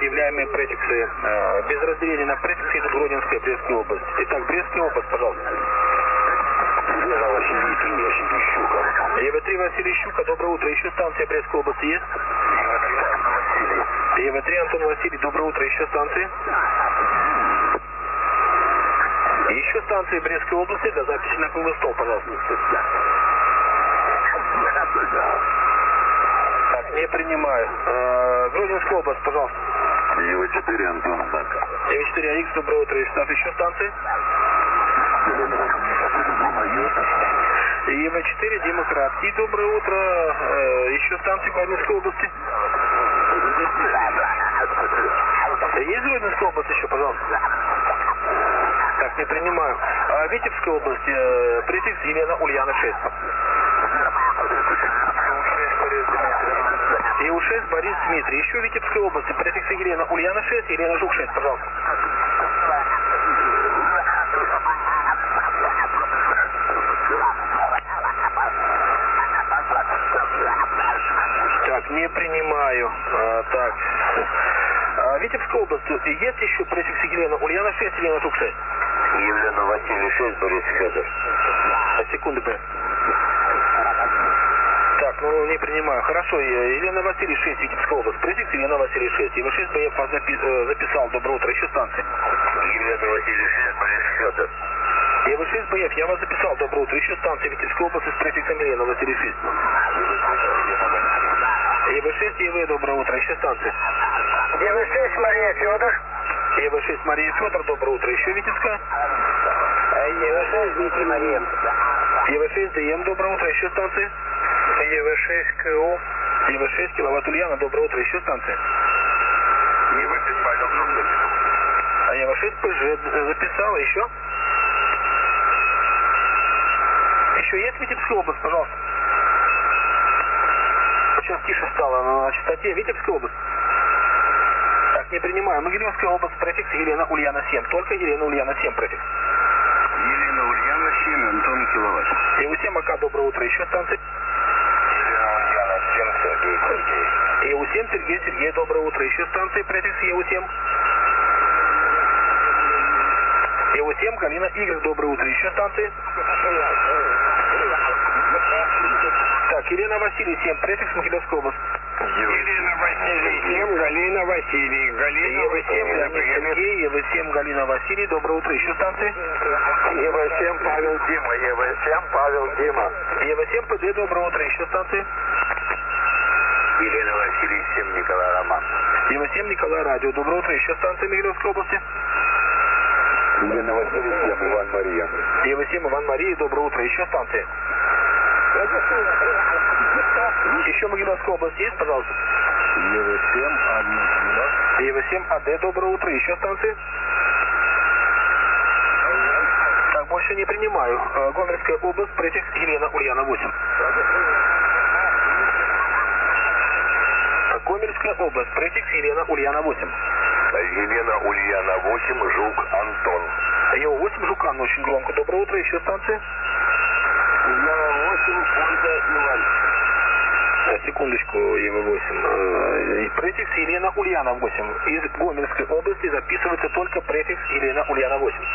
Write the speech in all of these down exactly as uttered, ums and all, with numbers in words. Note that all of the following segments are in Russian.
объявляемые префиксы э, без разделения на префиксы, это Гродненская, Брестская область. Итак, Брестская область, пожалуйста. Е В три Василий Щука, доброе утро. Еще станция Брестской области есть? Е В три Антон Василий, доброе утро. Еще станции? Еще станции Брестской области для записи на круглый стол, пожалуйста. Так, не принимаю. Э, Гродненская область, пожалуйста. Е В четыре Антон, так. Е В четыре А Х, доброе утро. Еще станции? Е В четыре Демократский, доброе утро. Э, еще станции Гродненской области. Есть Гродненская область еще, пожалуйста? Так, не принимаю. А Витебская область, э, префикс Елена Ульяна шесть. Е У шесть Борис Дмитрий. Еще Витебской области, префикс Елена Ульяна шесть, Елена Жук шесть, пожалуйста. Так, не принимаю. А, так. А, Витебская область, есть еще префикс Елена Ульяна шесть, Елена Жук шесть? Елена Василий шесть, Борис Федор. А, секунду, Б. Так, ну не принимаю. Хорошо, Елена Василий шесть, Витебская область. Префикс Елена Василий шесть. Е В шесть Б Ф вас запи записал. Доброе утро. Еще станции. Елена Василий шесть, Борис Федор. Е В шесть Б Ф, я вас записал. Доброе утро. Еще станция Витебской области с префиксом Елена Василий шесть. Е В шесть Е В, доброе утро. Еще станция. Е В шесть Мария Федор. Е В шесть Мария Федор, доброе утро. Еще Витебская. Е В шесть Дмитрий Мария. Е В шесть Д М, доброе утро. Еще станции. Е В шесть К У. Е В шесть Киловатт Ульяна, доброе утро. Еще станции. Е В шесть Павел Жук. А Е В шесть П Ж записала. Еще? Еще есть Витебская область, пожалуйста? Сейчас тише стало на частоте. Витебская область. Так, не принимаю. Могилевская область, префикс Елена Ульяна семь. Только Елена Ульяна семь префикс. Елена Ульяна семь, Антон Киловатт. Е У семь АК, доброе утро. Еще станции. Елена Ульяна семь, Сергей Сергей. Е У семь Сергей Сергей, доброе утро. Еще станции, префикс Е У семь. Е У семь Галина Y, доброе утро. Еще станции. Так, Елена Василий семь, префикс Могилевская область. Елена Василий семь, Галина Василий. Галина Е В семь Леонид Сергей, Е В семь Галина Василий, доброе утро. Еще станции. Е В семь Павел Дима, Е В семь Павел Дима. Е В семь П Д, доброе утро. Еще станции. Елена Василий семь, Николай Роман. Е В семь Николай Радио, доброе утро. Еще станции Могилевской области. Елена Василий семь, Иван Мария. Е В семь Иван Мария, доброе утро. Еще станции. Еще Могилевская область есть, пожалуйста? Е В семь, одна. Е В семь А Д, доброе утро. Еще станции. Так, больше не принимаю. Э, Гомельская область, префикс Елена Ульяна восемь. Гомельская область, префикс Елена Ульяна восемь. Елена Ульяна восемь, Жук Антон. Е У восемь Жукан, очень громко. Доброе утро. Еще станции. Елена восемь, Ольга Иван. А, секундочку, Е В восемь. Префикс Елена Ульяна восемь. Из Гомельской области записывается только префикс Елена Ульяна восемь.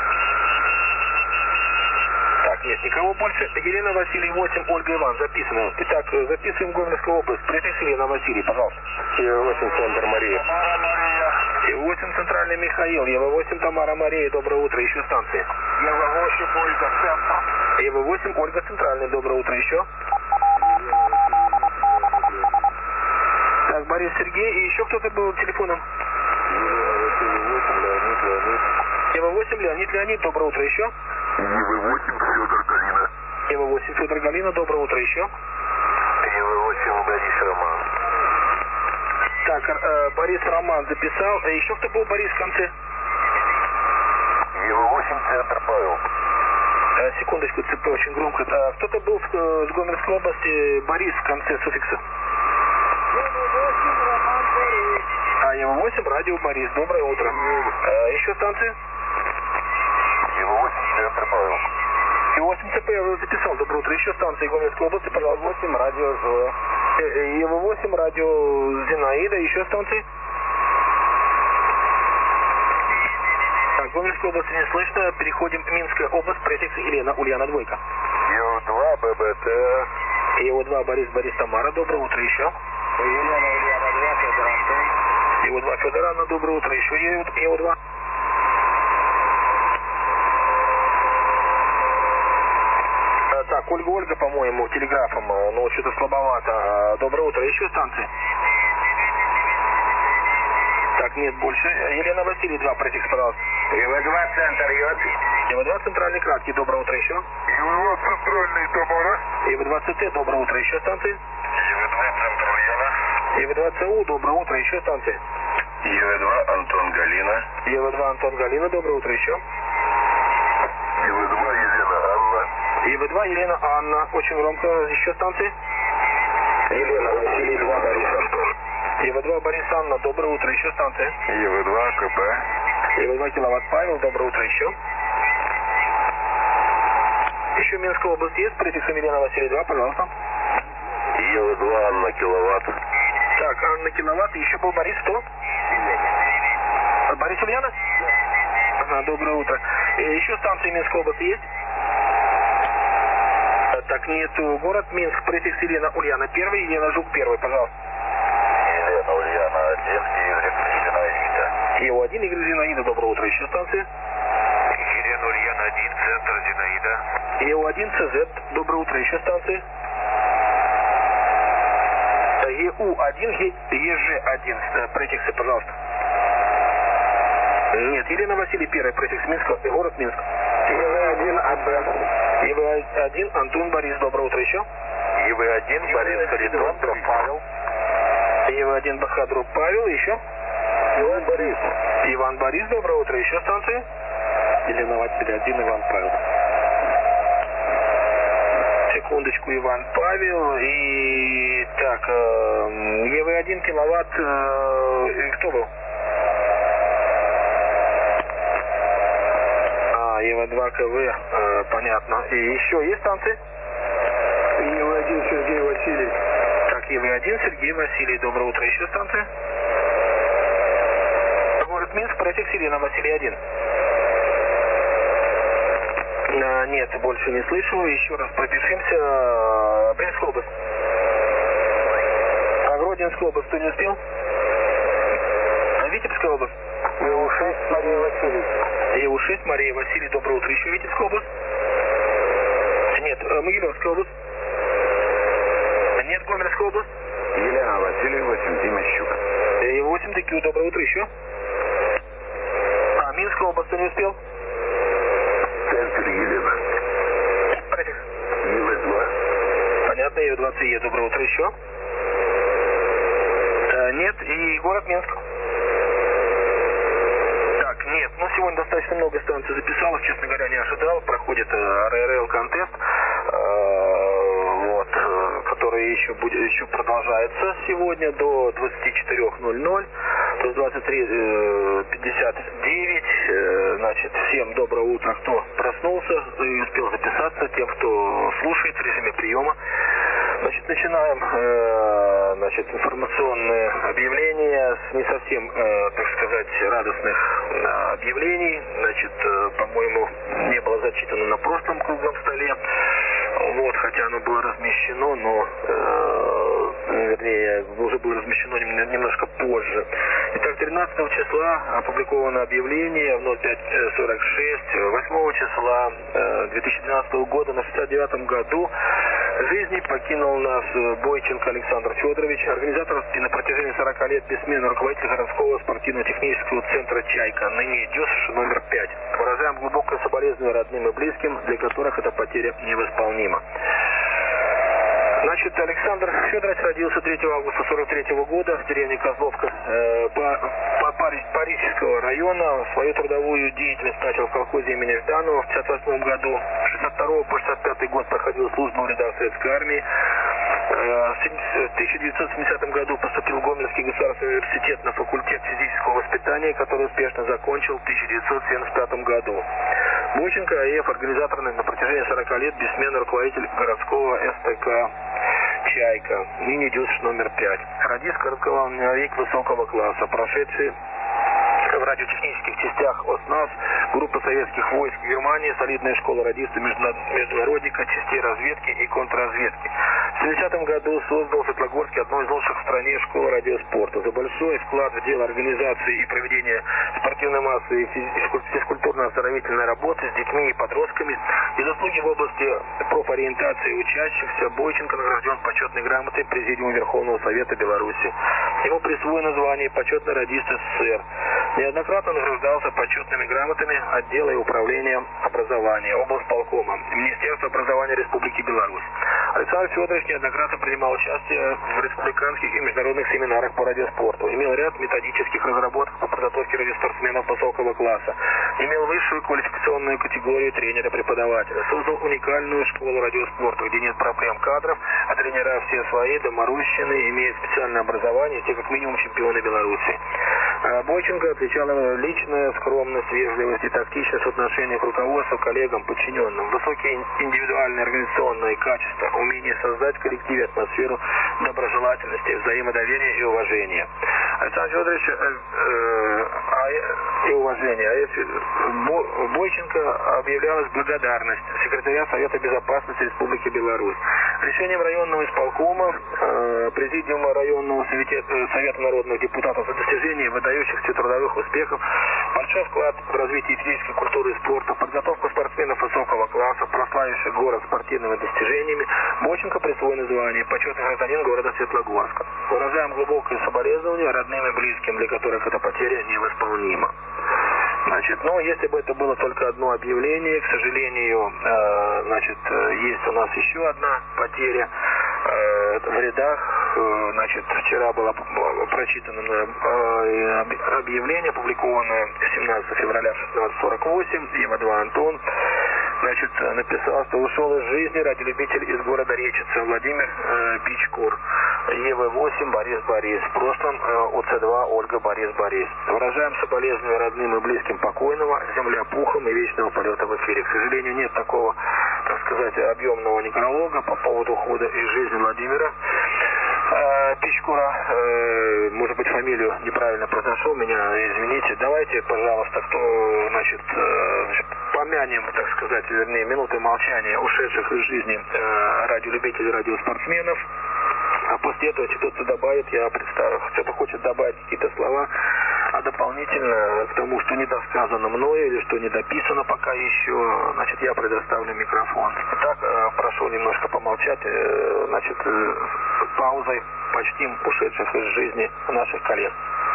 Так, нет, никого больше. Елена Василий восемь, Ольга Иван, записано. Итак, записываем Гомельскую область. Префикс Елена Василий, пожалуйста. Е В восемь, Центр Мария. Е В восемь Центральный Михаил. Е В восемь Тамара Мария, доброе утро. Еще станции. Е В восемь, Ольга Центр. Е В восемь Ольга Центральный, доброе утро. Еще. Так, Борис Сергей. И еще кто-то был телефоном? Е В восемь Леонид Леонид, доброе утро. Еще. Е В восемь, Федор Галина. Е В восемь Федор Галина, доброе утро. Еще. Е В восемь, Борис Роман. Так, э, Борис Роман записал. А еще кто был Борис в конце? Е В восемь, Центр Павел. Э, секундочку, ЦП очень громко. А, кто-то был в, э, с Гомельской области Борис в конце суффикса? А, Е В восемь, радио Борис. Доброе утро. А, еще станции? Е В восемь, Центр Павел. Е В восемь ЦП я уже записал. Доброе утро. Еще станции Гомельской области, пожалуйста. Е В восемь радио Зоя. Е В восемь радио Зинаида. Еще станции? Минской области не слышно. Переходим. Минская область, префикс Елена, Ульяна, двойка. Ю-два, ББТ. Е-два, Борис, Борис, Тамара. Доброе утро еще. Елена, Ульяна, два, Федор, Антон. Е-два, Федор, Анна. Доброе утро еще. Е-два. Так, Ольга, Ольга, по-моему, телеграфом, но что-то слабовато. Доброе утро. Еще станции? Так, нет больше. Елена Василий, два, префикс, пожалуйста. Е-два, центр, Йод. Е-два, центральный, краткий. Доброе утро еще. Ю-два, центральный, Тамара. Е-два, ЦТ, доброе утро. Еще станции? Ю-два, центр, Ульяна. Е-два, ЦУ, доброе утро. Еще станции? Ю-два, Антон, Галина. Е-два, Антон, Галина, доброе утро. Еще? Ю-два, Елена, Анна. Е-два, Елена, Анна. Очень громко. Еще станции? Елена, Василий, два, Борис, Антон. Е-два, Борис, Анна, доброе утро. Еще станции? Ю-два, КП. Е-два, киловатт, Павел, доброе утро. Еще? Еще Минская область есть? Префиксом Елена Василий, два, пожалуйста. Ю-два, Анна, киловатт. Так, Анна, киловатт. Еще был Борис, кто? Борис Ульяна? Ага, доброе утро. И еще станции Минской области есть? Так, нету. Город Минск, префикс Елена Ульяна первый, Елена Жук первый, пожалуйста. Елена, Ульяна, один, Игорь, Зинаида. Еу один, Игорь, Зинаида, доброе утро. Еще станции? Елена, Ульяна, один, центр, Зинаида. Еу один, ЦЗ, доброе утро. Еще станции? Еу один, ЕЖ один, префиксы, пожалуйста. Нет, Елена Василий первый, префикс Минска, город Минск. Е-вэ один, АБ. Е-вэ один, Антон, Борис, доброе утро. Еще? Е-вэ один, Борис, Харитон, Павел. Е-вэ один, Бахадров, Павел. Еще? Иван Борис. Иван Борис, доброе утро. Еще станции? Елена Василий один, Иван Павел. Секундочку, Иван Павел. И так, Е-вэ один, киловатт, э, кто был? А, Е-вэ два, КВ, э, понятно. И еще есть станции? Е-вэ один, Сергей Василий. Так, Е-вэ один, Сергей Василий, доброе утро. Еще станции? Город Минск, префикс Елена Василий один. А, нет, больше не слышу. Еще раз пробежимся. Брянская область. А Гродненская область кто не успел? А Витебская область? Еу шесть, Мария Василий. Еу шесть, Мария Василий, доброе утро. Еще Витебская область? Нет, Могилевская область? Нет, Гомельская область? Елена, Василий, восемь, Тимощук. Еу восемь, ТК, доброе утро. Еще? А, Минская область кто не успел? Центр, Елена. Префикс. Е-вэ два. Понятно, Е два, Е, доброе утро. Еще? А, нет, и город Минск. Так, нет, ну сегодня достаточно много станций записалось, честно говоря, не ожидал. Проходит ар эр эл-контест, вот, который еще, будет, еще продолжается сегодня до двадцати четырёх ноль-ноль, то есть двадцать три пятьдесят девять. Значит, всем доброе утро, кто проснулся и успел записаться, тем, кто слушает в режиме приема. Значит, начинаем э, значит, информационные объявления с не совсем, э, так сказать, радостных э, объявлений. Значит, э, по-моему, не было зачитано на прошлом круглом столе. Вот, хотя оно было размещено, но, э, вернее, уже было размещено немножко позже. Итак, тринадцатого числа опубликовано объявление в ноль пять сорок шесть. восьмого числа э, две тысячи двенадцатого года на шестьдесят девятом году жизни покинул нас Бойченко Александр Федорович, организатор и на протяжении сорока лет бессменный руководитель городского спортивно-технического центра «Чайка», ныне ДЮСШ номер пять. Выражаем глубокое соболезнование родным и близким, для которых эта потеря невосполнима. Значит, Александр Федорович родился третьего августа сорок третьего года в деревне Козловка э, по, по Пари, Парижского района. Свою трудовую деятельность начал в колхозе имени Жданова в пятьдесят восьмом году. С шестьдесят второго по шестьдесят пятый год проходил службу в рядах Советской армии. Э, в тысяча девятьсот семидесятом году поступил в Гомельский государственный университет на факультет физического воспитания, который успешно закончил в тысяча девятьсот семьдесят пятом году. Бойченко АФ, организатор на протяжении сорока лет, бессменный руководитель городского эс тэ ка «Чайка», ныне ДЮСШ номер пять. Радист, короткоголовый высокого класса, прошедший в радиотехнических частях ОСНАС, группа советских войск в Германии, солидная школа радиста международника, частей разведки и контрразведки. В семидесятом году создал в Светлогорске одну из лучших в стране школ радиоспорта. За большой вклад в дело организации и проведения спортивной массы и физкультурно-оздоровительной работы с детьми и подростками и заслуги в области профориентации учащихся Бойченко награжден почетной грамотой Президиума Верховного Совета Беларуси. Ему присвоено звание почетный радист СССР. Неоднократно награждался почетными грамотами отдела и управления образования, облсполкома, Министерства образования Республики Беларусь. Александр Федорович неоднократно принимал участие в республиканских и международных семинарах по радиоспорту. Имел ряд методических разработок по подготовке радиоспортсменов высокого класса. Имел высшую квалификационную категорию тренера-преподавателя. Создал уникальную школу радиоспорта, где нет проблем кадров, а тренера все свои, доморощенные, имеют специальное образование, те как минимум чемпионы Беларуси. Бойченко отличала личная скромность, вежливость и тактичность в отношении к руководству, коллегам, подчиненным. Высокие индивидуальные организационные качества, умение создать в коллективе атмосферу доброжелательности, взаимодоверия и уважения. Александр Федорович э, э, а, и уважение. А если Бойченко объявлялась благодарность секретаря Совета Безопасности Республики Беларусь. Решением районного исполкома, э, Президиума районного совета, Совета народных депутатов за достижение выдающихся трудовых успехов, большой вклад в развитие физической культуры и спорта, подготовку спортсменов высокого класса, прославивших город спортивными достижениями, Бойченко присвоено звание почетный гражданин города Светлогорска. Выражаем глубокое соболезнование родным и близким, для которых эта потеря невосполнима. Значит, но если бы это было только одно объявление, к сожалению, э, значит, есть у нас еще одна потеря э, в рядах. Э, значит, вчера было прочитано э, объявление, опубликованное семнадцатого февраля в шестнадцать сорок восемь, Ева-два Антон. Значит, написал, что ушел из жизни радиолюбитель из города Речица Владимир э, Бичкур. Ева восемь Борис Борис. В прошлом э, УЦ-два Ольга Борис Борис. Выражаем соболезнования родным и близким покойного, земля пухом и вечного полета в эфире. К сожалению, нет такого, так сказать, объемного некролога по поводу ухода из жизни Владимира э, Бичкура. Э, может быть, фамилию неправильно произношел, меня извините. Давайте, пожалуйста, кто, значит, э, помянем, так сказать, вернее, минуты молчания ушедших из жизни э, радиолюбителей, радиоспортсменов. А после этого, если кто-то добавит, я представлю, кто-то хочет добавить какие-то слова, а дополнительно к тому, что недосказано мною или что недописано пока еще, значит, я предоставлю микрофон. Итак, э, прошу немножко помолчать, э, значит, э, с паузой почтим ушедших из жизни наших коллег.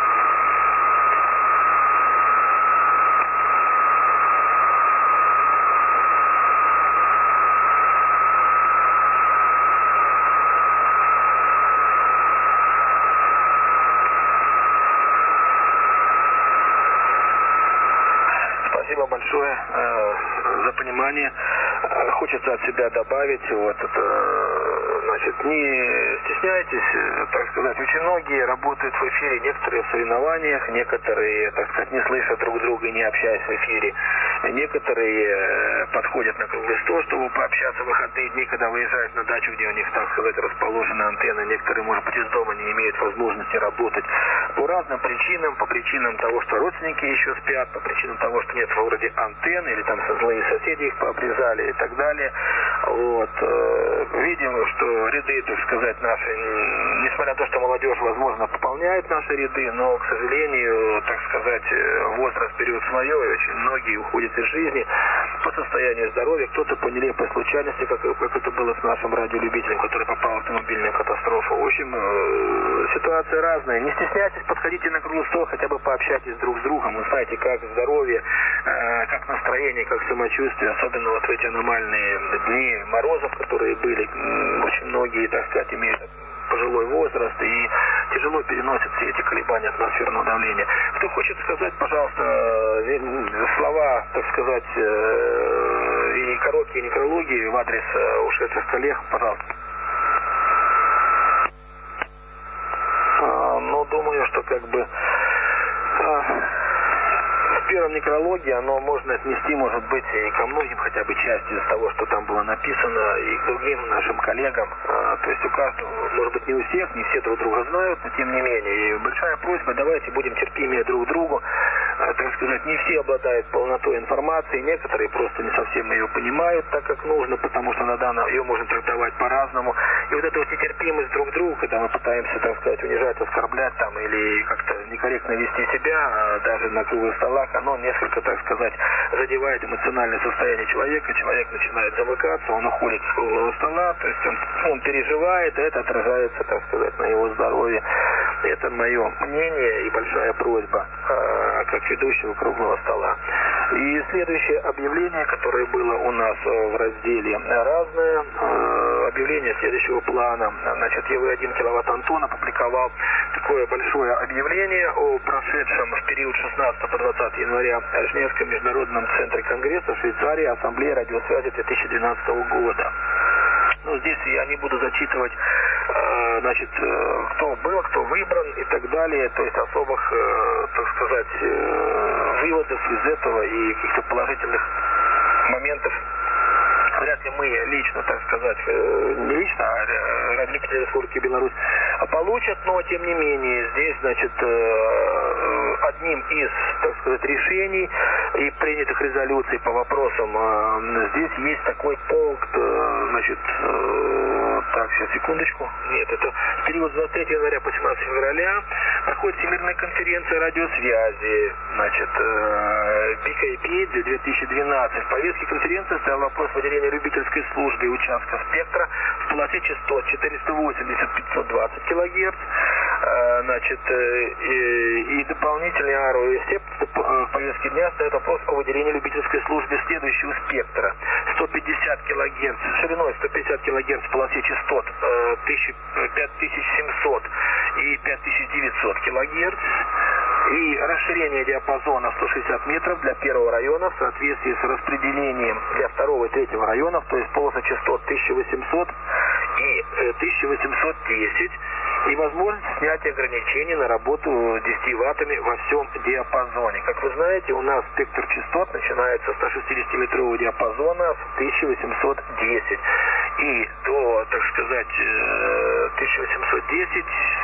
Спасибо большое э, за понимание. Э, хочется от себя добавить, вот это, значит, не стесняйтесь, э, так сказать, очень многие работают в эфире, некоторые в соревнованиях, некоторые, так сказать, не слышат друг друга и не общаясь в эфире, некоторые э, подходят на круглый стол, чтобы пообщаться в выходные дни, когда выезжают на дачу, где у них, так сказать, расположена антенна, некоторые, может быть, из дома не имеют возможности работать по разным причинам, по причинам того, что родственники еще спят, по причинам того, что нет в городе антенн, или там злые соседи их пообрезали и так далее. Вот. Видим, что ряды, так сказать, наши, несмотря на то, что молодежь, возможно, пополняет наши ряды, но, к сожалению, так сказать, возраст берет свое, и очень многие уходят из жизни по состоянию здоровья, кто-то по нелепой случайности, как, как это было с нашим радиолюбителем, который попал в автомобильную катастрофу. В общем, ситуация разная. Не стесняйтесь, подходите на круглый стол, хотя бы пообщайтесь друг с другом, узнаете, как здоровье, как настроение, как самочувствие, особенно вот в эти аномальные дни морозов, которые были. Очень многие, так сказать, имеют пожилой возраст и тяжело переносят все эти колебания атмосферного давления. Кто хочет сказать, пожалуйста, слова, так сказать, и короткие некрологии в адрес ушедших коллег, пожалуйста. Ну, думаю, что как бы в первом некрологе оно можно отнести, может быть, и ко многим хотя бы части из того, что там было написано, и к другим нашим коллегам. То есть у каждого, может быть, не у всех, не все друг друга знают, но тем не менее. И большая просьба, давайте будем терпимее друг к другу. так сказать, не все обладают полнотой информации, некоторые просто не совсем ее понимают так, как нужно, потому что на данном ее можно трактовать по-разному. И вот эта вот нетерпимость друг к другу, когда мы пытаемся, так сказать, унижать, оскорблять там или как-то некорректно вести себя, даже на круглых столах, оно несколько, так сказать, задевает эмоциональное состояние человека, человек начинает замыкаться, он уходит с круглого стола, то есть он, он переживает, и это отражается, так сказать, на его здоровье. Это мое мнение и большая просьба, э, как ведущего круглого стола. И следующее объявление, которое было у нас в разделе «Разное», э, объявление следующего плана. Значит, Е В один киловатт Антон опубликовал такое большое объявление о прошедшем в период шестнадцатого по двадцатое января в Женевском международном центре конгресса Швейцарии Ассамблеи радиосвязи две тысячи двенадцатого года. Ну, здесь я не буду зачитывать, э, значит, э, кто был, кто выбран и так далее, то есть особых, э, так сказать, э, выводов из этого и каких-то положительных моментов. Вряд ли мы лично, так сказать, не лично, а Радиолюбители Республики Беларусь получат, но тем не менее здесь, значит, одним из, так сказать, решений и принятых резолюций по вопросам, здесь есть такой пункт, значит, так, сейчас, секундочку, нет, это в период с двадцать третьего января по семнадцатое февраля проходит Всемирная конференция радиосвязи, значит, би кей пи две тысячи двенадцать. В повестке конференции стоял вопрос выделения любительской службы и участка спектра в полосе частот четыреста восемьдесят — пятьсот двадцать килогерц, значит, и, и дополнительный ар о и сеп в повестке дня стоит вопрос о выделении любительской службы следующего спектра: сто пятьдесят килогерц, шириной сто пятьдесят килогерц в полосе частот пять тысяч семьсот и пять тысяч девятьсот килогерц, и расширение диапазона сто шестьдесят метров для первого района в соответствии с распределением для второго и третьего районов, то есть полоса частот тысяча восемьсот и тысяча восемьсот десять, и возможность снятия ограничений на работу десятью ваттами во всем диапазоне. Как вы знаете, у нас спектр частот начинается с ста шестидесятиметрового диапазона в тысяча восемьсот десять и до, так сказать, тысяча восемьсот десять,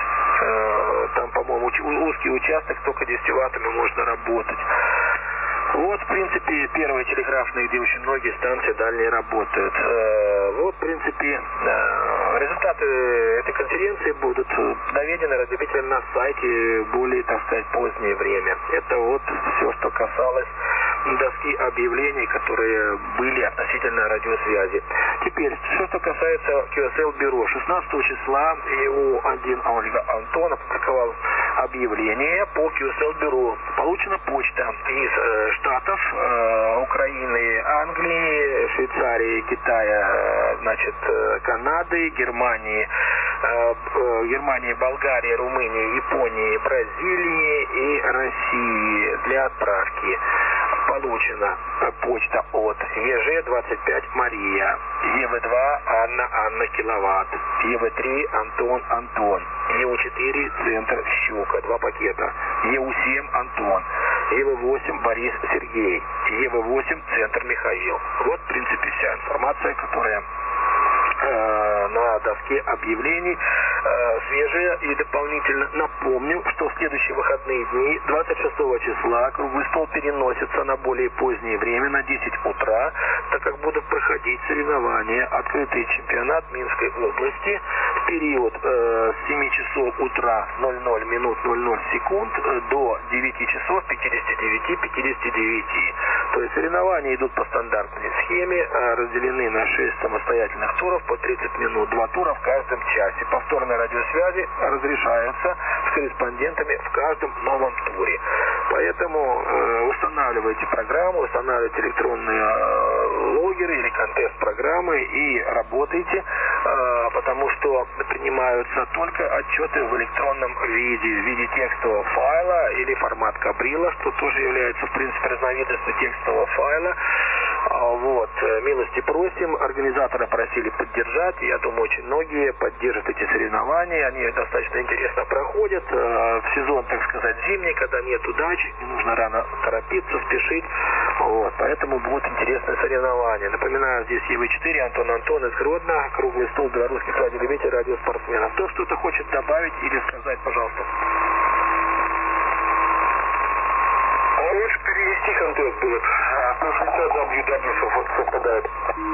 там, по-моему, узкий участок, только десятью ваттами можно работать. Вот, в принципе, первые телеграфные, где очень многие станции дальние работают. Вот, в принципе, результаты этой конференции будут доведены радиолюбителям на сайте в более, так сказать, позднее время. Это вот все, что касалось доски объявлений, которые были относительно радиосвязи. Теперь, что, что касается кью эс эл-бюро. шестнадцатого числа и у один Ольга Антон опубликовал объявление по кью эс эл-бюро. Получена почта из э, Штатов, э, Украины, Англии, Швейцарии, Китая, значит, Канады, Германии, э, э, Германии, Болгарии, Румынии, Японии, Бразилии и России для отправки. Получена почта от Е Ж двадцать пять Мария, Е В два Анна Анна Киловатт, Е В три Антон Антон, Е У четыре Центр Щука, два пакета, Е У семь Антон, Е В восемь Борис Сергей, Е В восемь Центр Михаил. Вот, в принципе, вся информация, которая э, на доске объявлений э, свежая. И дополнительно напомню, что в следующие выходные дни, двадцать шестого числа, круглый стол переносится на более позднее время, на десять утра, так как будут проходить соревнования, открытый чемпионат Минской области в период э, с семи часов утра ноль ноль минут ноль ноль секунд э, до девяти часов пятидесяти девяти пятидесяти девяти. То есть соревнования идут по стандартной схеме, э, разделены на шесть самостоятельных туров по тридцать минут, два тура в каждом часе. Повторные радиосвязи разрешаются с корреспондентами в каждом новом туре. Поэтому э, устанавливайте программу, устанавливайте электронные э, логеры или контест-программы и работайте, э, потому что принимаются только отчеты в электронном виде, в виде текстового файла или формат Кабрила, что тоже является, в принципе, разновидностью текстового файла. Вот, милости просим. Организаторы просили поддержать. Я думаю, очень многие поддержат эти соревнования. Они достаточно интересно проходят. В сезон, так сказать, зимний, когда нет удачи, не нужно рано торопиться, спешить. Вот, поэтому будут интересные соревнования. Напоминаю, здесь Е В четыре, Антон Антон из Гродно, круглый стол белорусских радиолюбителей, радиоспортсменов. Кто что-то хочет добавить или сказать, пожалуйста. Алло, Тихон Тёс был. сто шестьдесят дабл ю дабл ю вот совпадает.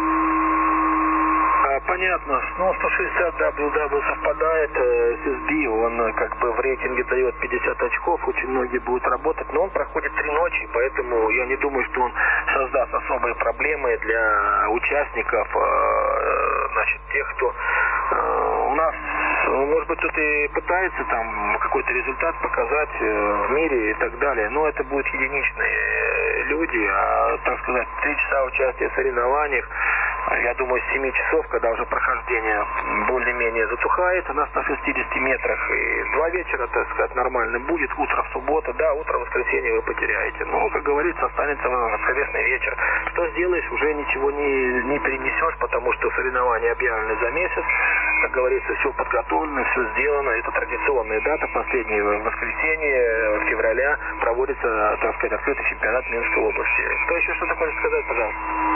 А, понятно. Ну, сто шестьдесят дабл ю дабл ю совпадает. Э, эс эс би, он э, как бы в рейтинге дает пятьдесят очков. Очень многие будут работать. Но он проходит три ночи, поэтому я не думаю, что он создаст особые проблемы для участников, э, значит, тех, кто э, у нас, может быть, кто-то и пытается там какой-то результат показать э, в мире и так далее. Но это будут единичные люди. А, так сказать, три часа участия в соревнованиях, я думаю, с семи часов, когда уже прохождение более-менее затухает, у нас на шестидесяти метрах, и два вечера, так сказать, нормально будет, утро в субботу, да, утро в воскресенье вы потеряете. Но, как говорится, останется воскресный вечер. Что сделаешь, уже ничего не, не перенесешь, потому что соревнования объявлены за месяц, как говорится, все подготовлено, все сделано. Это традиционная дата, последнее воскресенье февраля проводится, так сказать, открытый чемпионат Минской области. Кто еще что-то хочет сказать, пожалуйста?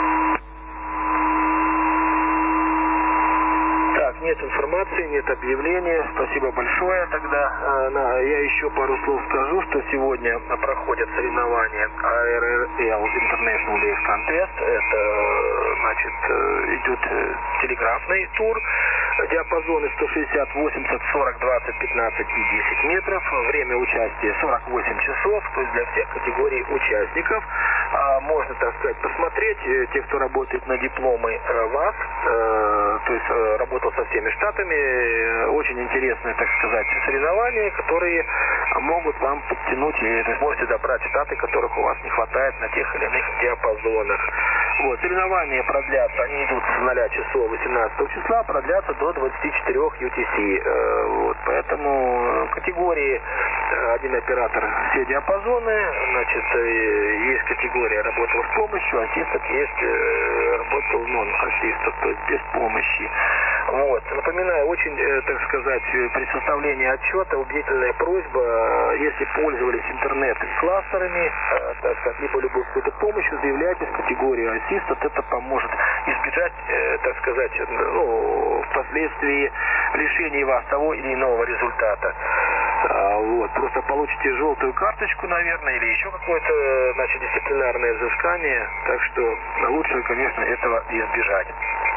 Так, нет информации, нет объявления. Спасибо большое. Тогда э, на, я еще пару слов скажу, что сегодня проходят соревнования эй ар эл International Race Contest. Это, значит, идет телеграфный тур. Диапазоны сто шестьдесят, восемьдесят, сорок, двадцать, пятнадцать и десять метров. Время участия сорок восемь часов, то есть для всех категорий участников. А, можно, так сказать, посмотреть, те, кто работает на дипломы ВАС, э, то есть э, работал со всеми штатами. Очень интересные, так сказать, соревнования, которые могут вам подтянуть, и вы сможете добрать штаты, которых у вас не хватает на тех или иных диапазонах. Вот, соревнования продлятся, они идут с ноля часов восемнадцатого числа, продлятся до двадцати четырёх ю ти си. Э, вот, поэтому категории один оператор все диапазоны, значит, есть категория работал с помощью, ассистент есть работал нон-ассистент, то есть без помощи. Вот. Напоминаю, очень, так сказать, при составлении отчета убедительная просьба, если пользовались интернет-кластерами, так сказать, либо любой какой-то помощью, заявляйте в категорию ассистент, это поможет избежать, так сказать, ну, впоследствии лишения вас того или иного результата. Вот. Просто получите желтую карточку, наверное, или еще какое-то, значит, дисциплинарное взыскание, так что лучше, конечно, этого избежать.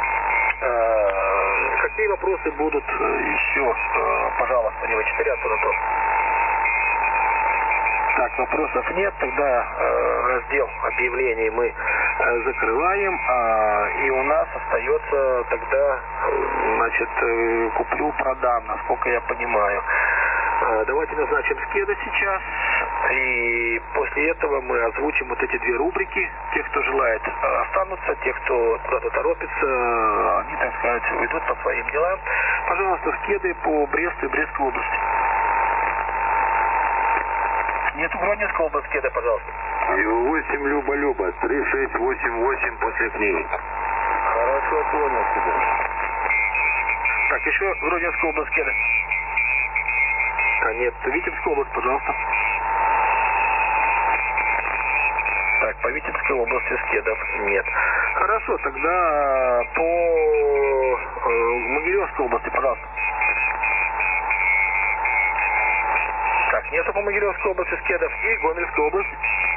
Какие вопросы будут еще? Пожалуйста, не четыре, Антон. Так, вопросов нет, тогда э, раздел объявлений мы э, закрываем, а, и у нас остается тогда, э, значит, э, куплю-продам, насколько я понимаю. Э, давайте назначим скеда сейчас, и после этого мы озвучим вот эти две рубрики. Те, кто желает, останутся, те, кто куда-то торопится, они, так сказать, уйдут по своим делам. Пожалуйста, скеды по Бресту и Брестской области. Нету Гродненской области, скеда, пожалуйста. восемь Люба-Люба, три шесть восемь восемь после книги. Хорошо, понял тебя. Так, еще Гродненская область, скеда. А нет, Витебская область, пожалуйста. Так, по Витебской области скедов нет. Хорошо, тогда по э, Могилевской области, пожалуйста. Так, нету по Могилевской области скедов. И Гомельская область.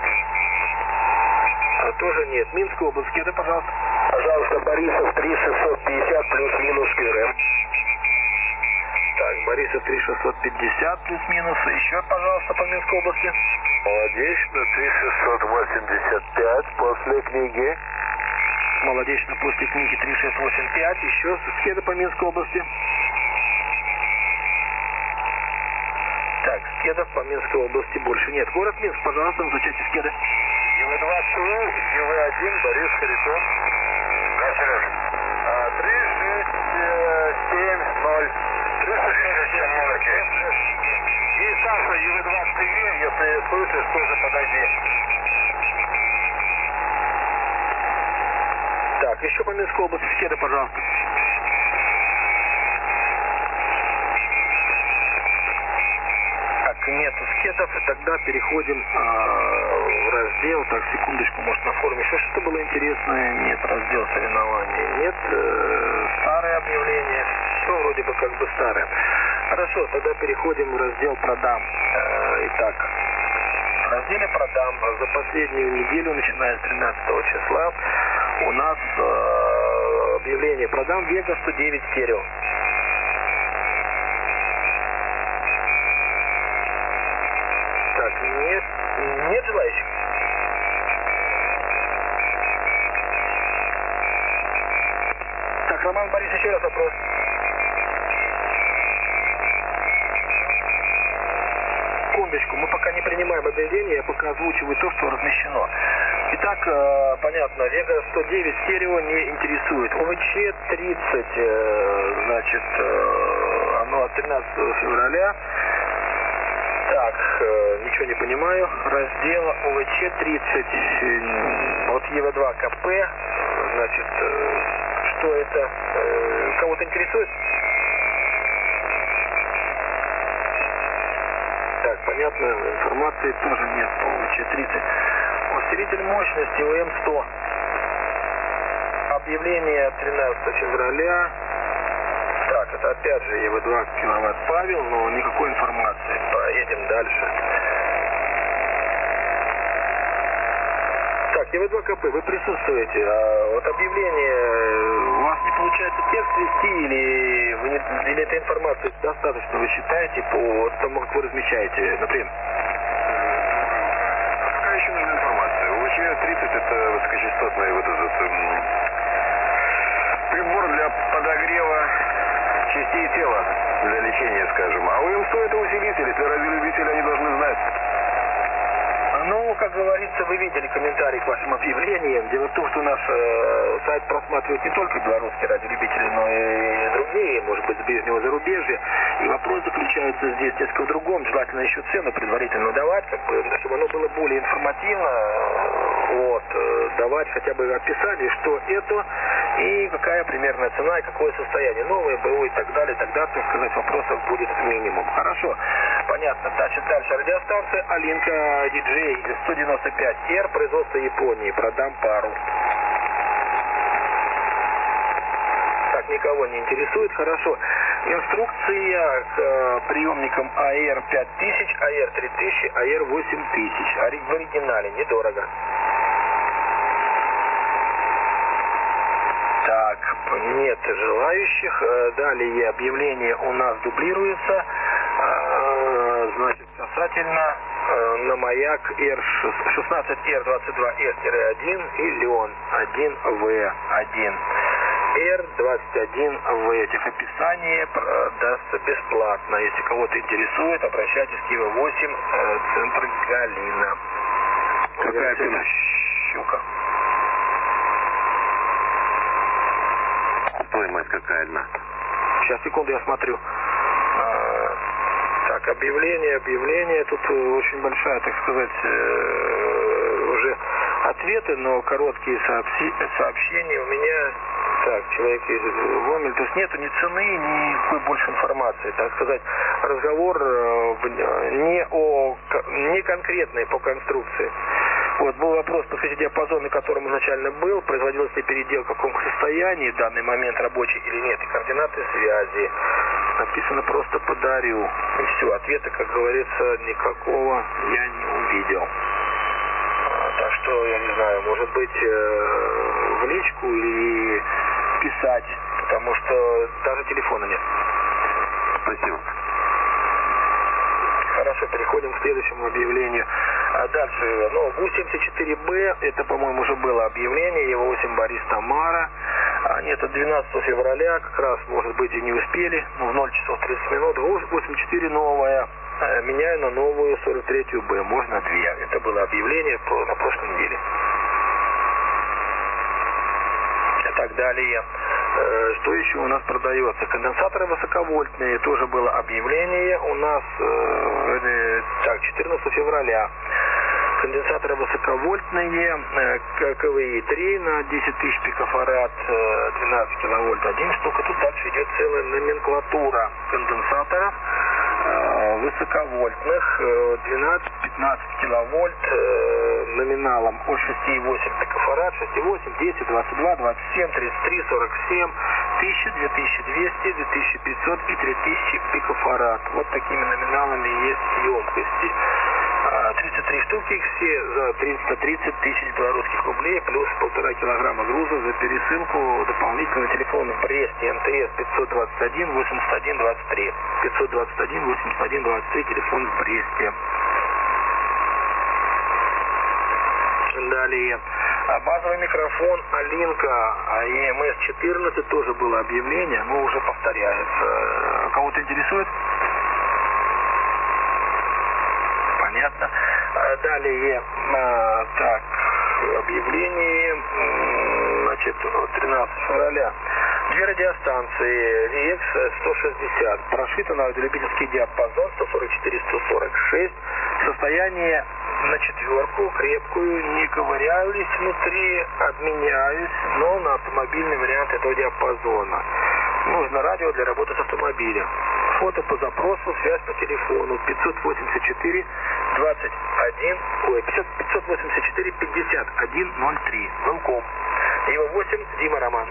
А, тоже нет. Минская область, скеды, пожалуйста. Пожалуйста, Борисов три шестьсот пятьдесят плюс-минус КРМ. Так, Борисов три шестьсот пятьдесят плюс-минус. Еще, пожалуйста, по Минской области. Молодечно три шестьсот восемьдесят пять после книги. Молодечно после книги три шесть восемь пять. Еще скеды по Минской области. Так, скедов по Минской области больше нет. Город Минск, пожалуйста, назначайте скеды. ЕВ двадцать, ЕВ один, Борис Харитон. Да, Сереж. три шесть семь ноль. три шесть семь ноль, окей. И Саша, ЕВ двадцать ТВ, если слышишь, тоже подойди. Так, еще по Минской области скеды, пожалуйста. Нету скедов, и тогда переходим а, в раздел. Так, секундочку, может на форуме еще что-то было интересное? Нет, раздел соревнований нет. Э, старое объявление. Все вроде бы как бы старое. Хорошо, тогда переходим в раздел продам. Э, итак, разделе продам. За последнюю неделю, начиная с тринадцатого числа, у нас э, объявление продам Вега сто девять стерео. Так, нет, нет желающих? Так, Роман Борис, еще раз вопрос. Секундочку, мы пока не принимаем объявление, я пока озвучиваю то, что размещено. Итак, э, понятно, Вега сто девять стерео не интересует. ОВЧ тридцать, э, значит, э, оно от тринадцатого февраля. Так, э, ничего не понимаю. Раздел ОВЧ тридцать от ЕВ два КП. Значит, э, что это? Э, кого-то интересует? Так, понятно, информации тоже нет по ОВЧ тридцать. Усилитель мощности ОМ сто. Объявление тринадцатого февраля. Так, это опять же ЕВ два киловатт Павел, но никакой информации. Поедем дальше. Так, ЕВ два КП, вы присутствуете. А вот объявление, у вас не получается текст вести, или, вы не, или этой информации достаточно, вы считаете, по тому, как вы размещаете, например? Пока еще нужна информация. ОВЧ тридцать это высокочастотный вот этот м, прибор для подогрева частей тела, для лечения, скажем. А ОМ сто это усилитель, если радиолюбители, они должны знать. Ну, как говорится, вы видели комментарий к вашим объявлениям. Дело в том, что наш э, сайт просматривают не только белорусские радиолюбители, но и другие, может быть, с ближнего зарубежья. И вопрос заключается здесь несколько в другом. Желательно еще цену предварительно давать, как бы, чтобы оно было более информативно. Вот, э, давать хотя бы описание, что это и какая примерная цена и какое состояние. Новое, БУ и так далее. Тогда, так сказать, вопросов будет минимум. Хорошо, понятно. Значит, дальше радиостанция Алинка ди джей сто девяносто пять эр, производство Японии. Продам пару. Так, никого не интересует. Хорошо. Инструкция к э, приемникам АР пять тысяч, АР три тысячи, АР восемь тысяч. Ори- в оригинале, недорого. Так, нет желающих. Далее объявление у нас дублируется. Значит, касательно на маяк шестнадцать эр двадцать два эс один и Леон один вэ один. эр двадцать один вэ. Этих описаний дастся бесплатно. Если кого-то интересует, обращайтесь к Киева восемь, центр Галина. Какая цена? Щука. Стоимость какая одна? Сейчас, секунду, я смотрю. А, так, объявление, объявление. Тут очень большая, так сказать, э, уже ответы, но короткие сообщи, сообщения у меня. Так, человек из Гомель. То есть нету ни цены, ни никакой больше информации. Так сказать, разговор э, не о не конкретный по конструкции. Вот, был вопрос, подскажите, диапазон, на котором изначально был, производилась ли переделка, в каком состоянии, в данный момент рабочий или нет, и координаты связи. Написано просто «подарю». И все, ответа, как говорится, никакого я не увидел. Так что, я не знаю, может быть, в личку или писать, потому что даже телефона нет. Спасибо. Хорошо, переходим к следующему объявлению. А дальше, ну, ГУ семьдесят четыре бэ, это, по-моему, уже было объявление, Е восемь Борис Тамара. А, нет, от двенадцатого февраля, как раз, может быть, и не успели, ну, в ноль часов тридцать минут. ГУ восемьдесят четыре новая, меняю на новую сорок третью Б, можно две. Это было объявление на прошлой неделе. Так далее. Что еще у нас продается? Конденсаторы высоковольтные, тоже было объявление у нас, э, так, четырнадцатого февраля. Конденсаторы высоковольтные, КВИ три на десять тысяч пикофарад, двенадцать киловольт, один штука. Тут дальше идет целая номенклатура конденсаторов высоковольтных, двенадцать-пятнадцать киловольт, номиналом от шесть и восемь пикофарад, шесть и восемь, десять, двадцать два, двадцать семь, тридцать три, сорок семь, тысяча, две тысячи двести, две тысячи пятьсот и три тысячи пикофарад. Вот такими номиналами есть емкости. тридцать тридцать три штуки, их все за триста тридцать тысяч белорусских рублей, плюс полтора килограмма груза за пересылку дополнительно на телефон в Бресте эм тэ эс пятьсот двадцать один восемьдесят один двадцать три. пятьсот двадцать один восемьдесят один двадцать три, телефон в Бресте. Далее. Базовый микрофон Алинка и эм эс четырнадцать, тоже было объявление, но уже повторяется. Кого-то интересует? Понятно. Далее, так, объявление, значит, тринадцатого февраля. Две радиостанции ви экс сто шестьдесят. Прошито на радиолюбительский диапазон сто сорок четыре сто сорок шесть. Состояние на четверку, крепкую, не ковырялись внутри, обменяюсь, но на автомобильный вариант этого диапазона. Нужно радио для работы с автомобилем. Фото по запросу, связь по телефону пятьсот восемьдесят четыре двадцать один, ой, пятьсот восемьдесят четыре пятьдесят один ноль три. Велком. Его восемь, Дима Роман.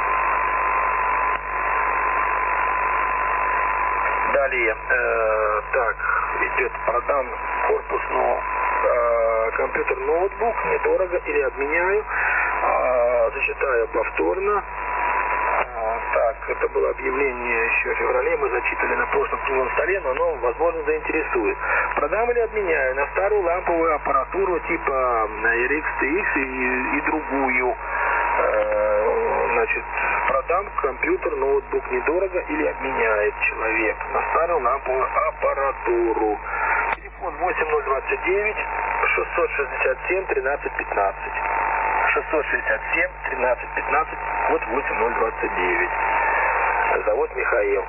Далее, э, так, идет, продам корпусную э, компьютер-ноутбук, недорого, или обменяю, э, зачитаю повторно. Э, так, это было объявление еще в феврале, мы зачитали на прошлом круглом столе, но оно, возможно, заинтересует. Продам или обменяю на старую ламповую аппаратуру типа эр икс ти икс и, и другую. Значит, продам компьютер, ноутбук недорого, или обменяет человек на старую ламповую аппаратуру. Телефон восемь ноль двадцать девять шестьсот шестьдесят семь тринадцать пятнадцать. шестьсот шестьдесят семь тринадцать пятнадцать, код восемь ноль двадцать девять. Зовут Михаил.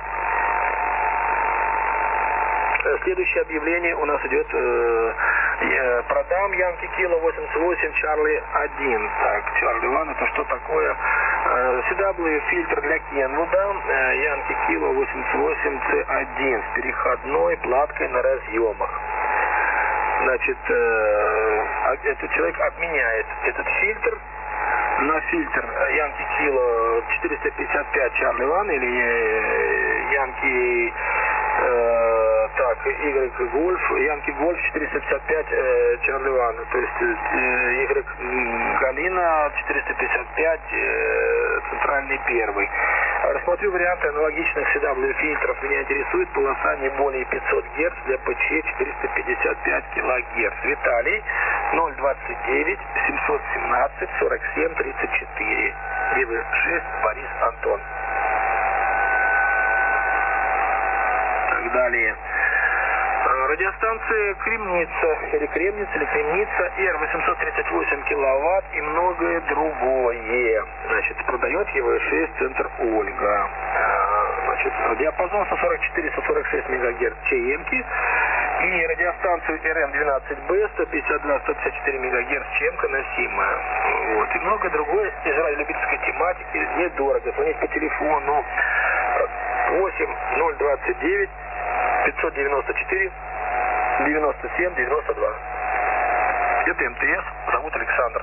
Следующее объявление у нас идет, э, э, продам Янки Кило восемьдесят восемь Чарли один. Так, Чарли один, это что такое? Э, си дабл ю фильтр для Кенвуда, э, Янки Кило восемьдесят восемь си один с переходной платкой на разъемах. Значит, э, этот человек обменяет этот фильтр на фильтр Янки Кило четыреста пятьдесят пять Чарли один или Янки э, так, Y Гольф, Янки Гольф четыреста пятьдесят пять э, Чарли один, то есть э, Y Галина четыреста пятьдесят пять э, центральный первый. Рассмотрю варианты аналогичных си дабл ю фильтров. Меня интересует полоса не более пятьсот герц для пэ че четыреста пятьдесят пять килогерц. Виталий ноль двадцать девять семьсот семнадцать сорок семь тридцать четыре. девять шесть Борис Антон. Так далее. Радиостанция Кремница, или Кремница, или Кремница, Р восемьсот тридцать восемь киловатт и многое другое. Значит, продает его шесть центр Ольга. Значит, диапазон сто сорок четыре сто сорок шесть мегагерц ЧМки и радиостанцию эр эм двенадцать бэ сто пятьдесят два сто пятьдесят четыре мегагерц ЧМка носимая. Вот. И многое другое из радиолюбительской тематики. Недорого. Звонить по телефону восемь ноль двадцать девять пятьсот девяносто четыре девяносто семь девяносто два. Это эм тэ эс, зовут Александр.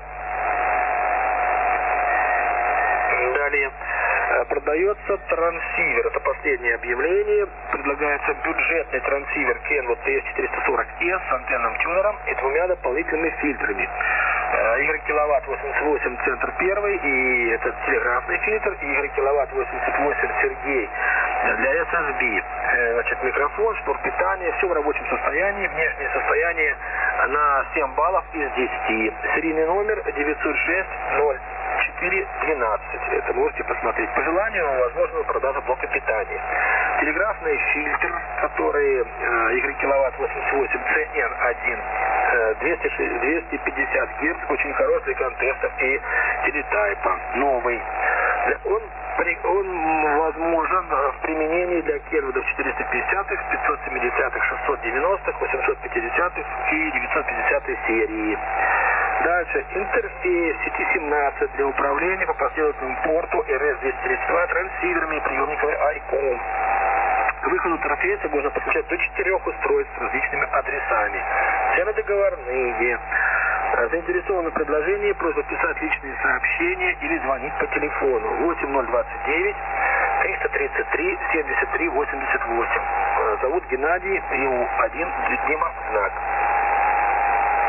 Далее. Продается трансивер. Это последнее объявление. Предлагается бюджетный трансивер Kenwood ти эс четыреста сорок эс с антенным тюнером и двумя дополнительными фильтрами. Y киловатт восемьдесят восемь центр первый, и это телеграфный фильтр, и Y киловатт восемьдесят восемь Сергей для эс эс би. Значит, микрофон, шнур питания, все в рабочем состоянии, внешнее состояние на семь баллов из десяти. Серийный номер девятьсот шесть ноль четыре двенадцать. Это можете посмотреть. По желанию, возможно, продажа блока питания. Телеграфный фильтр, который э, Y киловатт восемьдесят восемь си эн один, э, двести пятьдесят герц, очень хороший для контестов и телетайпа. Новый. Он, он возможен в применении для Kenwood четыреста пятидесятых, пятьсот семидесятых, шестьсот девяностых, восемьсот пятидесятых и девятьсот пятидесятой серии. Дальше. Интерфейс сети семнадцать для управления по последовательному порту эр эс двести тридцать два трансиверами и приемниками айком. К выходу интерфейса можно подключать до четырех устройств с различными адресами. Цены договорные. Заинтересованы в предложении, просьба писать личные сообщения или звонить по телефону восемь ноль двадцать девять триста тридцать три семьдесят три восемьдесят восемь. Зовут Геннадий, ю один, Дима, знак.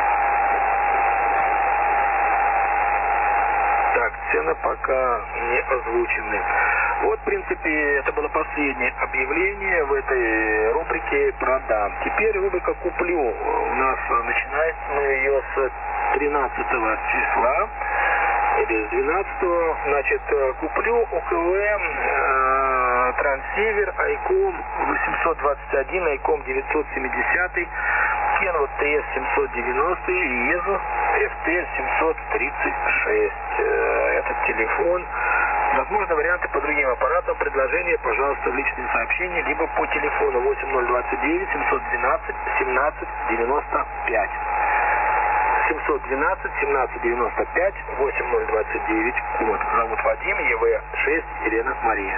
пока не озвучены. Вот, в принципе, это было последнее объявление в этой рубрике «Продам». Теперь рубрика «Куплю». У нас начинается мы ее с тринадцатого числа или с двенадцатого. Значит, куплю ОКВ э, трансивер Айком восемьсот двадцать один, Айком девятьсот семьдесят, Kenwood ти эс семьсот девяносто и езу эф ти семьсот тридцать шесть. Этот телефон. Возможно, варианты по другим аппаратам. Предложение, пожалуйста, в личные сообщения, либо по телефону восемь ноль двадцать девять семьсот двенадцать семнадцать девяносто пять. семьсот двенадцать семнадцать девяносто пять, восемь ноль двадцать девять. Вот, зовут Вадим, ЕВ шесть, Елена Мария.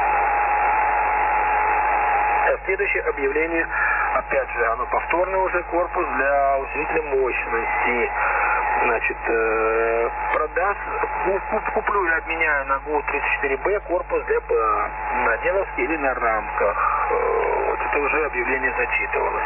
А следующее объявление, опять же, оно повторное уже, корпус для усилителя мощности. Значит, э, продаст, куплю и обменяю на ГУ тридцать четыре бэ корпус для ПА на Деновске или на рамках. Э, вот это уже объявление зачитывалось.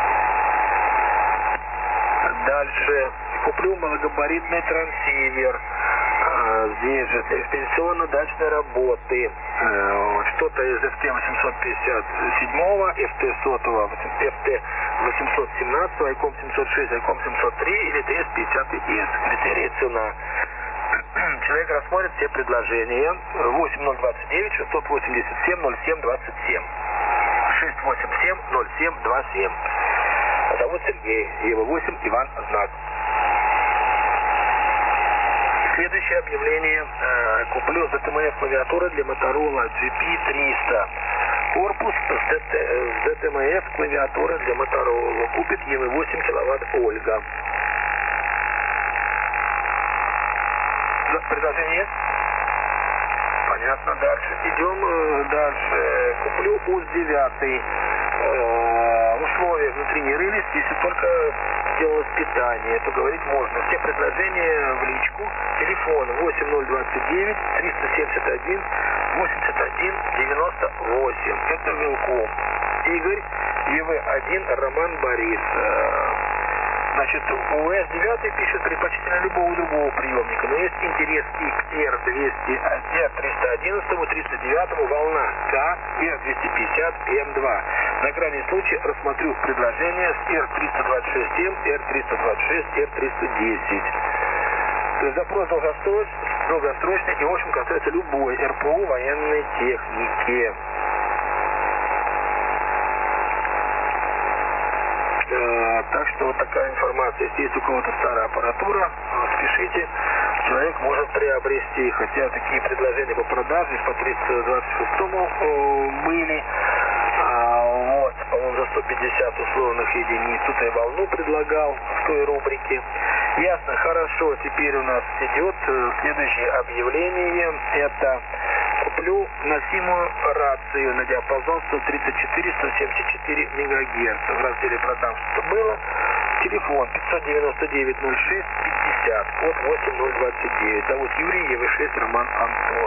Дальше. Куплю малогабаритный трансивер. А, здесь же экспедиционно-дачной работы. А, что-то из эф ти восемьсот пятьдесят семь, эф ти сто, эф ти восемьсот семнадцать, Айком семьсот шесть, Айком семьсот три или ти эс пятьдесят эс. Критерии цена. Человек рассмотрит все предложения. восемь ноль двадцать девять шестьсот восемьдесят семь ноль семь двадцать семь. шестьсот восемьдесят семь ноль семь двадцать семь. Зовут Сергей. ЕВ восемь, Иван Знак. Следующее объявление. Э, куплю зэ тэ эм эф клавиатуры для Motorola джи пи триста. Корпус с зэ тэ эм эф клавиатуры для Motorola. Купит ЕВ восемь киловатт Ольга. Предложение есть? Понятно. Дальше. Идем дальше. Куплю УЗ девять. Условия внутри не рылись, если только делалось питание, то говорить можно. Все предложения в личку. Телефон восемь ноль двадцать девять триста семьдесят один восемьдесят один девяносто восемь. Это Вилком. Игорь, ЕВ один, Роман Борис. Значит, у эс девять пишет предпочтительно любого другого приемника, но есть интерес и к эр двести, эр триста одиннадцать, триста девять, волна К, эр двести пятьдесят и эм два. На крайний случай рассмотрю предложение с эр триста двадцать шесть эм, эр триста двадцать шесть, эр триста десять. То есть запрос долгосрочный, долгосрочный и, в общем, касается любой эр пэ у военной техники. Так что вот такая информация. Если есть у кого-то старая аппаратура, спешите, человек может приобрести. Хотя такие предложения по продаже по триста двадцать шестому были. А, вот, по-моему, за сто пятьдесят условных единиц. Тут я волну предлагал в той рубрике. Ясно, хорошо. Теперь у нас идет следующее объявление. Это куплю носимую рацию на диапазон сто тридцать четыре сто семьдесят четыре мегагерц. В разделе «Продам» что было. Телефон пятьсот девяносто девять ноль шесть пятьдесят, код восемь ноль двадцать девять. Зовут Юрий, ЕВ шесть, Роман Антон.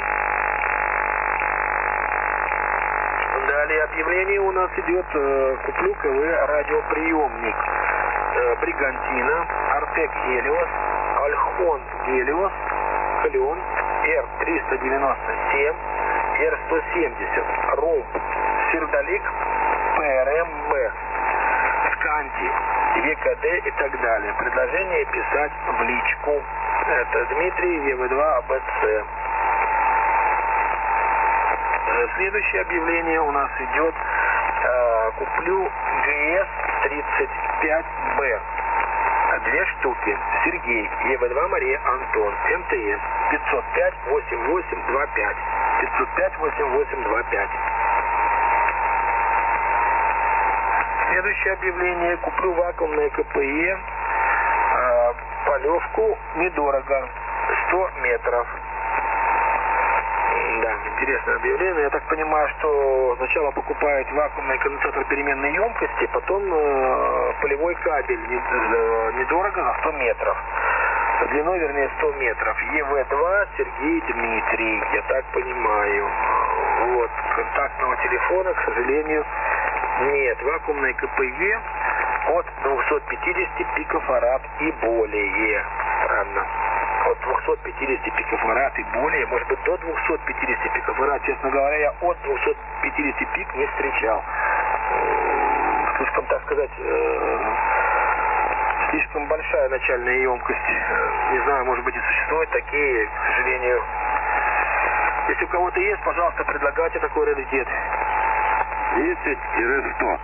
Далее объявление у нас идет. Куплю КВ радиоприемник. Бригантина, Артек Гелиос, Альхон Гелиос, Клен, эр триста девяносто семь, эр сто семьдесят, Румб, Сердолик, пэ эр эм бэ, Сканти, е ка дэ и так далее. Предложение писать в личку. Это Дмитрий, ЕВ два, а бэ цэ. Следующее объявление у нас идет. Э, куплю джи эс тридцать пять бэ. Две штуки. Сергей, ЕВ два, Мария, Антон, эм тэ эс пятьсот пять восемьдесят восемь двадцать пять. пятьсот пять восемьдесят восемь двадцать пять. Следующее объявление. Куплю вакуумное ка пэ е. Э, полевку недорого. сто метров. Да, интересное объявление. Я так понимаю, что сначала покупают вакуумный конденсатор переменной емкости, потом э, полевой кабель недорого за сто метров. Длиной, вернее, сто метров. ЕВ два, Сергей, Дмитрий, я так понимаю. Вот, контактного телефона, к сожалению, нет. Вакуумный ка пэ е от двухсот пятидесяти пикофарад и более. Странно. от двухсот пятидесяти пикофарад и более, может быть до двухсот пятидесяти пикофарад. Честно говоря, я от двухсот пятидесяти пик не встречал. Слишком, так сказать, слишком большая начальная емкость. Не знаю, может быть и существуют такие, к сожалению. Если у кого-то есть, пожалуйста, предлагайте такой раритет. десять-сто.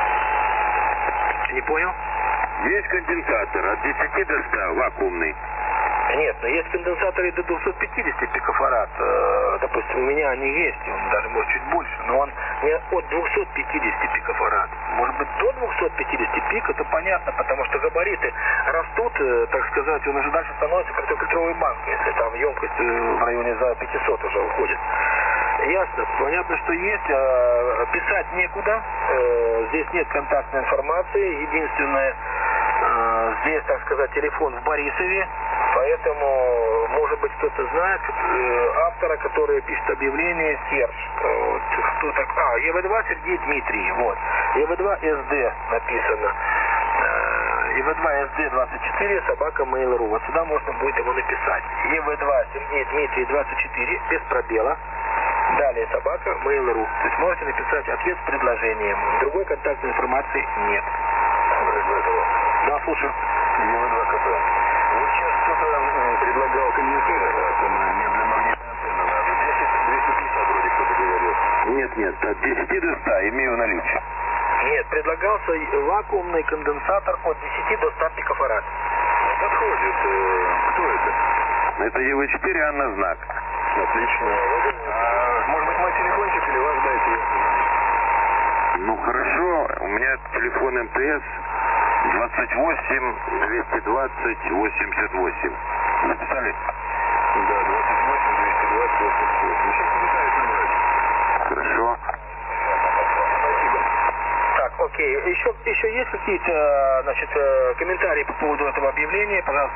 Не понял? Есть конденсатор от десяти до ста, вакуумный. Нет, но есть конденсаторы до двухсот пятидесяти пикофарад. Э, допустим, у меня они есть, он даже может чуть больше, но он не от двухсот пятидесяти пикофарад. Может быть, до двухсот пятидесяти пик, это понятно, потому что габариты растут, э, так сказать, он уже дальше становится как трехлитровый банк, если там емкость э, в районе за пятьсот уже уходит. Ясно, понятно, что есть, э, писать некуда, э, здесь нет контактной информации, единственное, э, здесь, так сказать, телефон в Борисове, поэтому, может быть, кто-то знает э, автора, который пишет объявление, Серж, э, вот, кто так, а, Е В два Сергей Дмитрий, вот, Е В два С Д написано, э, Е В два С Д двадцать четыре, собака Mail.ru, вот сюда можно будет его написать, Е В два Сергей Дмитрий двадцать четыре, без пробела. Далее собака Mail.ru. То есть можете написать ответ с предложением. Другой контактной информации нет. Да, слушаю. Е В два КП. Вот сейчас кто-то предлагал конденсатор, не для магнитной антенны надо. десять двести пятьдесят вроде кто-то говорил. Нет, нет, от десяти до ста имею наличие. Нет, предлагался вакуумный конденсатор от десяти до ста пикофарад. Подходит. Кто это? Это Е В четыре, Анна Знак. Отлично. А, может быть, мой телефончик или ваш дайте? Ну, хорошо. У меня телефон М Т С двадцать восемь двести двадцать восемьдесят восемь. Записали? Да, двадцать восемь двести двадцать восемьдесят восемь. Сейчас попытаюсь набрать. Хорошо. Спасибо. Так, окей. Еще, еще есть какие-то, значит, комментарии по поводу этого объявления, пожалуйста?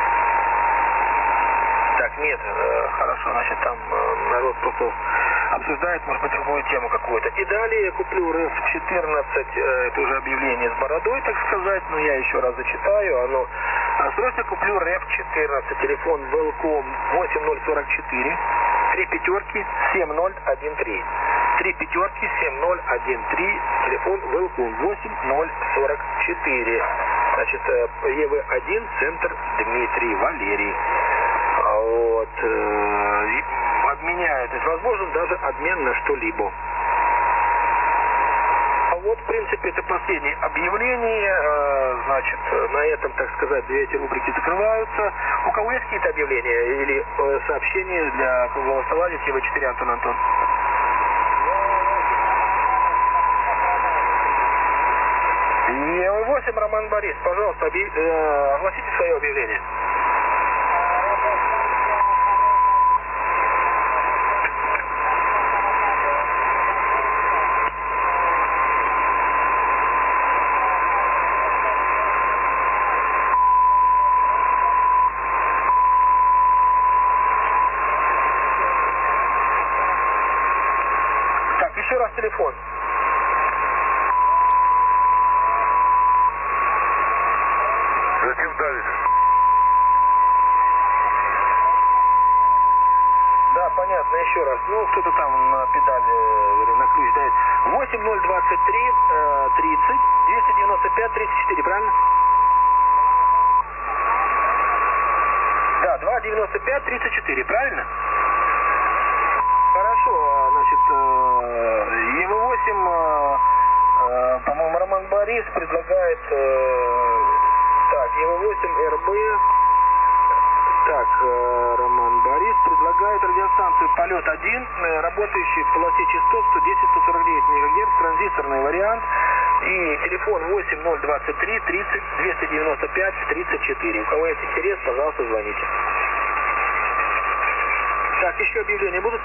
Так, нет, э, хорошо, значит, там э, народ просто обсуждает, может быть, другую тему какую-то. И далее я куплю Р Ф четырнадцать, э, это уже объявление с бородой, так сказать, но я еще раз зачитаю, оно. А срочно куплю Р Ф четырнадцать, телефон Велком восемь ноль сорок четыре, три пятерки семь ноль один три. три пятерки семь ноль один три, телефон Велком восемь ноль сорок четыре. Значит, Е В один, центр Дмитрий, Валерий. Вот, э, обменяют, то есть возможен даже обмен на что-либо. А вот, в принципе, это последнее объявление, э, значит, на этом, так сказать, две эти рубрики закрываются. У кого есть какие-то объявления или э, сообщения для круглого стола Е В четыре, Антон Антон? Е В восемь, Роман Борис, пожалуйста, объяв... э, огласите свое объявление. Еще раз телефон. Затем дальше. Да, понятно, еще раз. Ну, кто-то там на педали, на ключ дает. восемь ноль двадцать три тридцать двести девяносто пять тридцать четыре, правильно? Да, два девяносто пять тридцать четыре, правильно? Хорошо, значит, Е В восемь, по-моему, Роман Борис предлагает, так, Е В восемь Р Б, так, Роман Борис предлагает радиостанцию «Полет один», работающий в полосе частот сто десять сто сорок девять мегагерц, транзисторный вариант, и телефон восемь ноль двадцать три тридцать двести девяносто пять тридцать четыре. У кого есть интерес, пожалуйста, звоните. Так, еще объявления будут?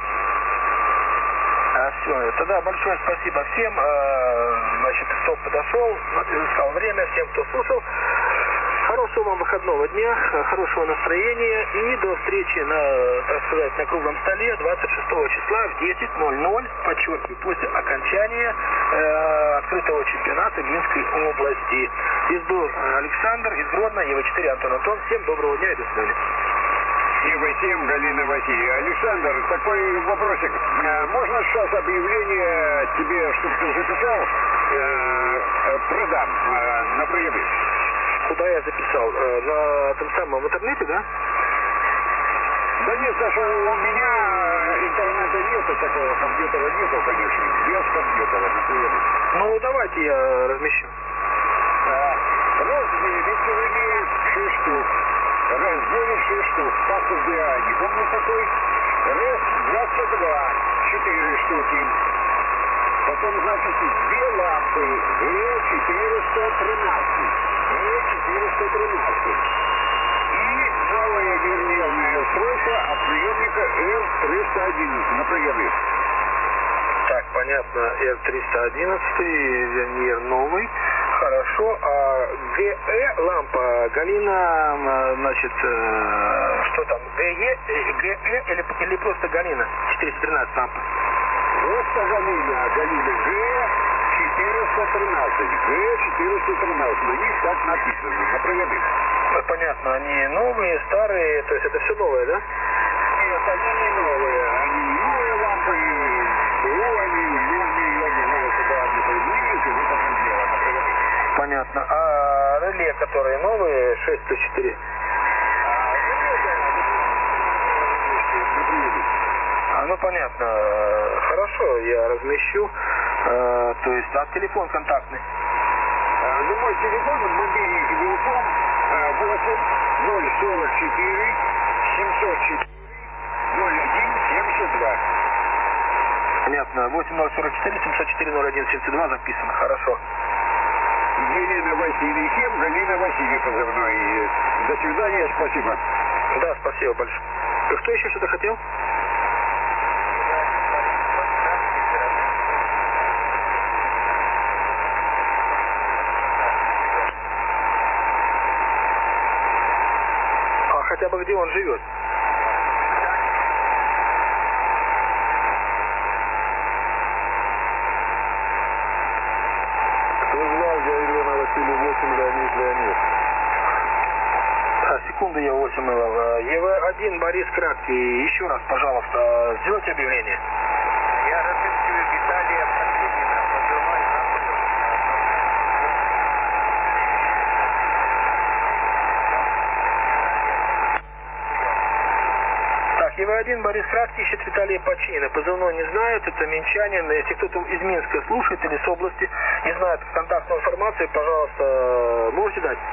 А, все, тогда большое спасибо всем, значит, кто подошел, искал время, всем, кто слушал. Хорошего вам выходного дня, хорошего настроения и до встречи на, так сказать, на круглом столе двадцать шестого числа в десять ноль ноль, подчеркиваю, после окончания э, открытого чемпионата Минской области. Здесь был Александр из Гродно, Е В четыре, Антон Антон. Всем доброго дня и до свидания. Ева семь, Галина Васильевна. Александр, такой вопросик. А, можно сейчас объявление тебе, чтобы ты записал, э, продам э, на приеме? Куда я записал? Э, на том самом интернете, да? Да нет, Саша, у меня интернета нету, такого компьютера нету, конечно, без компьютера на приеме. Ну, давайте я размещу. Разделитель шесть штук. Разделить шесть штук. Паспорт ДА, не помню какой. РЭС двадцать два. четыре штуки. Потом, значит, две лампы. Э четыреста тринадцать. Э четыреста тринадцать. И новое вернирное устройство от приемника Р триста одиннадцать на приеме. Так, понятно, Р триста одиннадцать, вернир новый. Хорошо, а ГЭ лампа, Галина, значит, э, что там, ГЕ, ГЭ или, или просто Галина, четыреста тринадцать лампа? Просто Галина, Галина, Г четыреста тринадцать, Г четыреста тринадцать, на них так написано, на приеме. Ну, понятно, они новые, старые, то есть это все новое, да? Нет, они не новые, они новые лампы, БУ, они, они, я не знаю, куда они появились, и вот это дело, на приеме. Понятно. А реле, которые новые, шесть плюс четыре? А, ну понятно. Хорошо, я размещу. А, то есть, а телефон контактный? А, ну, мой телефон, мобильный телефон, восемь ноль сорок четыре семьсот четыре ноль один семьдесят два. Понятно. восемь ноль сорок четыре семьсот четыре ноль один семьдесят два записано. Хорошо. Елена Васильевна, Хем, Галина Васильевна позывной. До свидания, спасибо. Да, спасибо большое. Кто еще что-то хотел? А хотя бы где он живет? Секунду, я восемь Е один, Борис Краткий. Еще раз, пожалуйста, сделайте объявление. Я разыскиваю Виталия Потемкина, позывной Анатолий. Так, Е один, Борис Краткий ищет Виталия Починина. Позывной не знают, это минчанин. Если кто-то из Минска слушает или с области, не знает контактную информацию, пожалуйста, можете дать?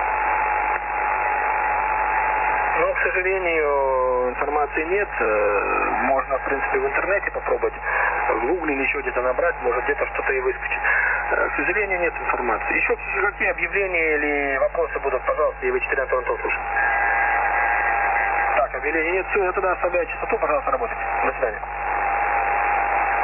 Но, к сожалению, информации нет. Можно, в принципе, в интернете попробовать, в гугле или еще где-то набрать, может где-то что-то и выскочит. К сожалению, нет информации. Еще какие объявления или вопросы будут, пожалуйста, Е четыре Антон Антон слушает. Так, объявлений нет, все, я тогда оставляю частоту, пожалуйста, работайте. До свидания.